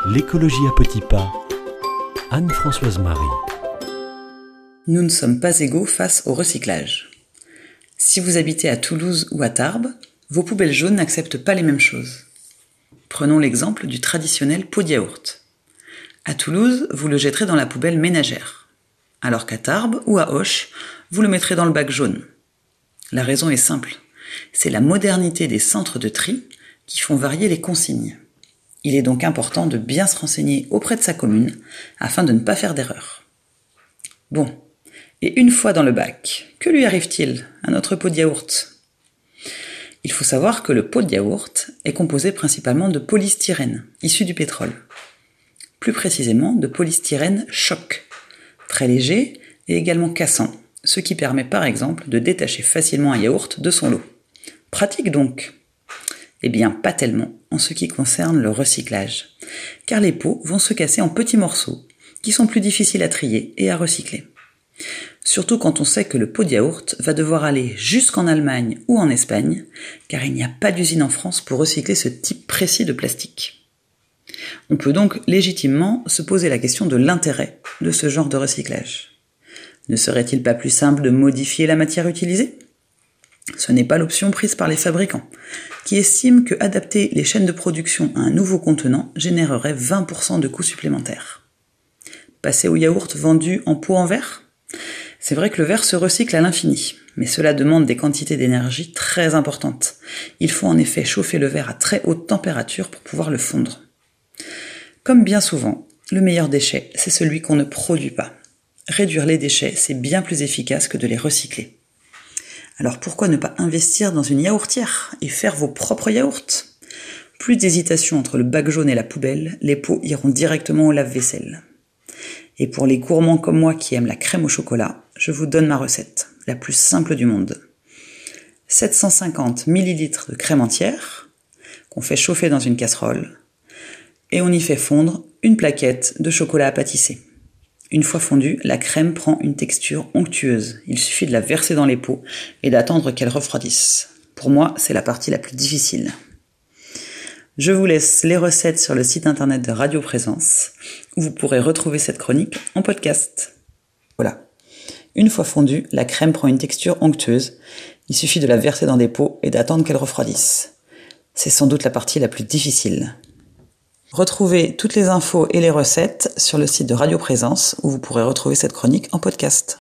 L'écologie à petits pas. Anne-Françoise Marie. Nous ne sommes pas égaux face au recyclage. Si vous habitez à Toulouse ou à Tarbes, vos poubelles jaunes n'acceptent pas les mêmes choses. Prenons l'exemple du traditionnel pot de yaourt. À Toulouse, vous le jetterez dans la poubelle ménagère, alors qu'à Tarbes ou à Auch, vous le mettrez dans le bac jaune. La raison est simple, c'est la modernité des centres de tri qui font varier les consignes. Il est donc important de bien se renseigner auprès de sa commune afin de ne pas faire d'erreur. Bon, et une fois dans le bac, que lui arrive-t-il à notre pot de yaourt ? Il faut savoir que le pot de yaourt est composé principalement de polystyrène, issu du pétrole. Plus précisément de polystyrène choc, très léger et également cassant, ce qui permet par exemple de détacher facilement un yaourt de son lot. Pratique donc ? Eh bien, pas tellement en ce qui concerne le recyclage, car les pots vont se casser en petits morceaux qui sont plus difficiles à trier et à recycler. Surtout quand on sait que le pot de yaourt va devoir aller jusqu'en Allemagne ou en Espagne, car il n'y a pas d'usine en France pour recycler ce type précis de plastique. On peut donc légitimement se poser la question de l'intérêt de ce genre de recyclage. Ne serait-il pas plus simple de modifier la matière utilisée ? Ce n'est pas l'option prise par les fabricants, qui estiment que adapter les chaînes de production à un nouveau contenant générerait 20% de coûts supplémentaires. Passer au yaourt vendu en pot en verre ? C'est vrai que le verre se recycle à l'infini, mais cela demande des quantités d'énergie très importantes. Il faut en effet chauffer le verre à très haute température pour pouvoir le fondre. Comme bien souvent, le meilleur déchet, c'est celui qu'on ne produit pas. Réduire les déchets, c'est bien plus efficace que de les recycler. Alors pourquoi ne pas investir dans une yaourtière et faire vos propres yaourts ? Plus d'hésitation entre le bac jaune et la poubelle, les pots iront directement au lave-vaisselle. Et pour les gourmands comme moi qui aiment la crème au chocolat, je vous donne ma recette, la plus simple du monde. 750 ml de crème entière, qu'on fait chauffer dans une casserole, et on y fait fondre une plaquette de chocolat à pâtisser. Une fois fondue, la crème prend une texture onctueuse. Il suffit de la verser dans les pots et d'attendre qu'elle refroidisse. Pour moi, c'est la partie la plus difficile. Je vous laisse les recettes sur le site internet de Radio Présence, où vous pourrez retrouver cette chronique en podcast. Voilà. Une fois fondue, la crème prend une texture onctueuse. Il suffit de la verser dans des pots et d'attendre qu'elle refroidisse. C'est sans doute la partie la plus difficile. Retrouvez toutes les infos et les recettes sur le site de Radio Présence où vous pourrez retrouver cette chronique en podcast.